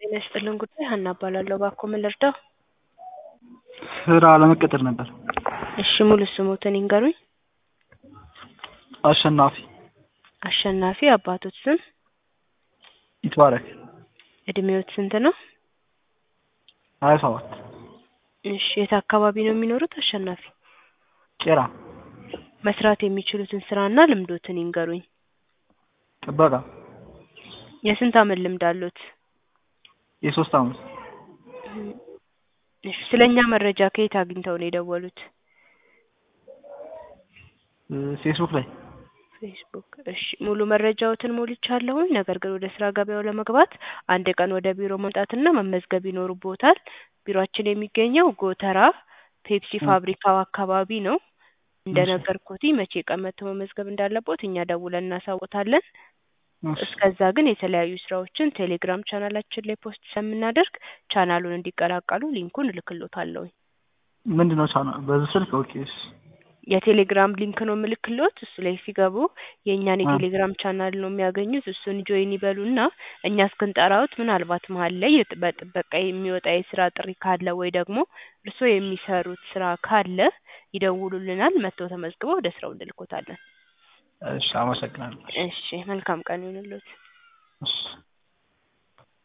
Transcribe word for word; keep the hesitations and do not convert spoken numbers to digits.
ጤና ይስጥልን ጉዳይ ሀና እባላለሁ። እባክዎ ምን ልርዳው? ስራ ለመቀጠር ነበር። እሺ ሙሉ ስሞትን ይንገሩኝ? አሸናፊ አሸናፊ አባቶት ስም? ይትባረክ። እድሜዎት ስንት ነው? ሀያ ሰባት እሺ የት አካባቢ ነው የሚኖሩት አሸናፊ? ቄራ መስራት የሚችሉትን ስራና ልምዶትን ይንገሩኝ? ጥበቃ። የስንት አመት ልምድ አለዎት? የሶስት አመት። እሺ ስለኛ መረጃ ከየት አግኝተው ነው የደወሉት? ፌስቡክ ላይ። ፌስቡክ እሺ ሙሉ መረጃዎትን ሞልቻለሁኝ። ነገር ግን ወደ ስራ ገበያው ለመግባት አንድ ቀን ወደ ቢሮ መምጣትና መመዝገብ ይኖርብዎታል። ቢሮአችን የሚገኘው ጎተራ ፔፕሲ ፋብሪካው አካባቢ ነው። እንደነገርኩት መቼ ቀን መጥተው መመዝገብ እንዳለቦት እኛ ደውለን እናሳውቃለን። እስከዛ ግን የተለያዩ ስራዎችን ቴሌግራም ቻናላችን ላይ ፖስት ስለምናደርግ ቻናሉን እንዲቀላቀሉ ሊንኩን እልክልዎታለሁ። ምንድነው ቻናል? በዚህ ስልክ? ኦኬ እሺ። የቴሌግራም ሊንክ ነው ምልክልዎት። እሱ ላይ ሲገቡ የኛን የቴሌግራም ቻናል ነው የሚያገኙት። እሱን ጆይን ይበሉና እኛ እስክንጠራዎት ምናልባት መሀል ላይ በጥበቃ የሚወጣ የስራ ጥሪ ካለ ወይ ደግሞ እርስዎ የሚሰሩት ስራ ካለ ይደውሉልናል። መጥተው ተመዝግበው ወደ ስራው እንልክዎታለን። እሺ አመሰግናለሁ። እሺ መልካም ቀን ይሁንልዎት። እሺ